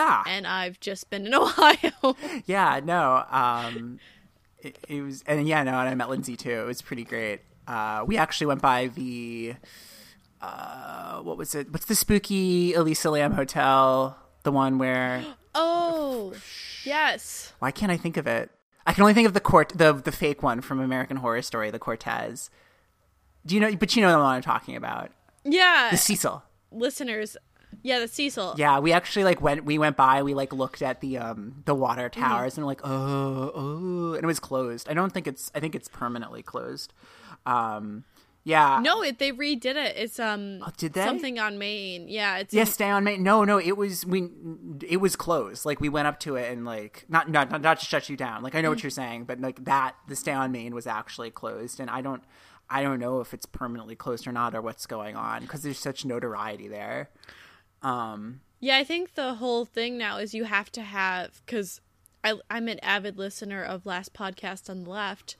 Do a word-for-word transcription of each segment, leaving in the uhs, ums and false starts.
Yeah. And I've just been in Ohio. Yeah, no. Um, it, it was, and yeah, no, and I met Lindsay too. It was pretty great. Uh, we actually went by the, uh, what was it? What's the spooky Elisa Lam Hotel? The one where. Oh, yes. Why can't I think of it? I can only think of the court, the the fake one from American Horror Story, the Cortez. Do you know? But you know the one I'm talking about. Yeah. The Cecil. Listeners. Yeah, the Cecil. Yeah, we actually like went. We went by. We like looked at the um the water towers mm-hmm. and we're like, oh, oh, and it was closed. I don't think it's. I think it's permanently closed. Um, yeah. No, it, they redid it. It's um. Oh, did they? Something on Main. Yeah, it's. Yeah, in- stay on Main. No, no, it was we. It was closed. Like we went up to it and like not not not, not to shut you down. Like I know mm-hmm. what you're saying, but like that the stay on Main was actually closed, and I don't. I don't know if it's permanently closed or not, or what's going on because there's such notoriety there. Um, yeah, I think the whole thing now is you have to have, because I'm an avid listener of Last Podcast on the Left,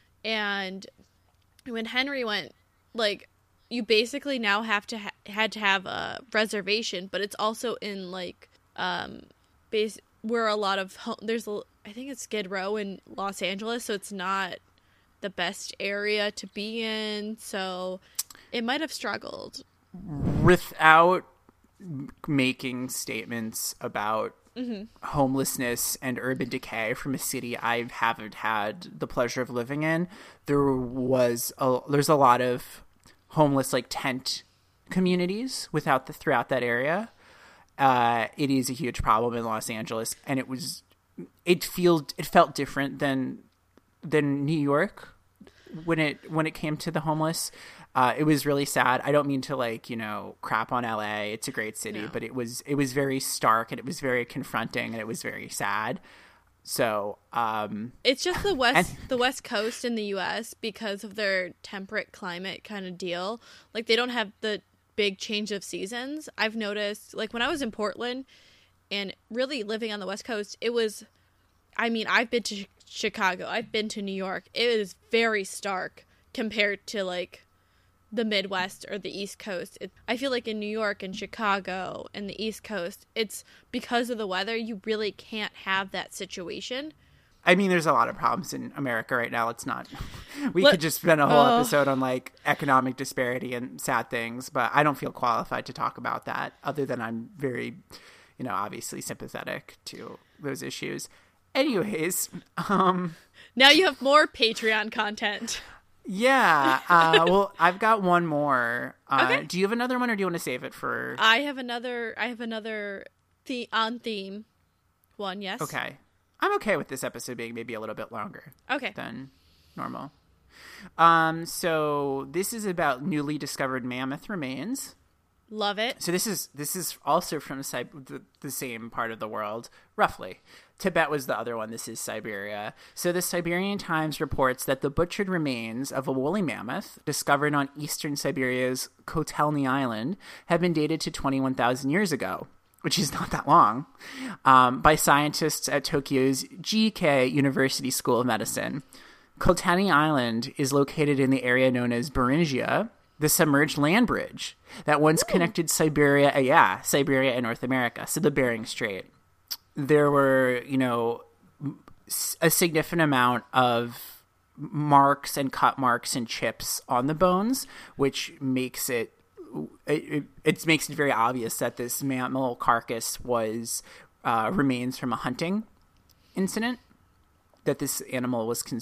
and when Henry went, like, you basically now have to ha- had to have a reservation, but it's also in like um, base where a lot of ho- there's a, I think it's Skid Row in Los Angeles, so it's not the best area to be in, so it might have struggled without making statements about mm-hmm. homelessness and urban decay from a city I haven't had the pleasure of living in. There was a, there's a lot of homeless like tent communities without the throughout that area. Uh, it is a huge problem in Los Angeles, and it was it feels it felt different than than New York when it when it came to the homeless. Uh, it was really sad. I don't mean to like, you know, crap on L A. It's a great city, no. but it was it was very stark and it was very confronting and it was very sad. So um, it's just the west and- the West Coast in the U S because of their temperate climate kind of deal. Like they don't have the big change of seasons. I've noticed, like when I was in Portland and really living on the West Coast, it was. I mean, I've been to Chicago. I've been to New York. It is very stark compared to like the Midwest or the East Coast. It, I feel like in New York and Chicago and the East Coast, it's because of the weather, you really can't have that situation. I mean, there's a lot of problems in America right now. It's not, we Let, could just spend a whole uh, episode on like economic disparity and sad things, but I don't feel qualified to talk about that other than I'm very, you know, obviously sympathetic to those issues. Anyways, um, now you have more Patreon content. Yeah. Uh, well, I've got one more. Uh, okay. Do you have another one, or do you want to save it for? I have another. I have another the on theme one. Yes. Okay. I'm okay with this episode being maybe a little bit longer. Okay. Than normal. Um. So this is about newly discovered mammoth remains. Love it. So this is this is also from the, the same part of the world, roughly. Tibet was the other one. This is Siberia. So the Siberian Times reports that the butchered remains of a woolly mammoth discovered on eastern Siberia's Kotelny Island have been dated to twenty-one thousand years ago, which is not that long, um, by scientists at Tokyo's G K University School of Medicine. Kotelny Island is located in the area known as Beringia, the submerged land bridge that once Ooh. connected Siberia, uh, yeah, Siberia and North America, so the Bering Strait. There were, you know, a significant amount of marks and cut marks and chips on the bones, which makes it, it, it makes it very obvious that this mammal carcass was uh, remains from a hunting incident, that this animal was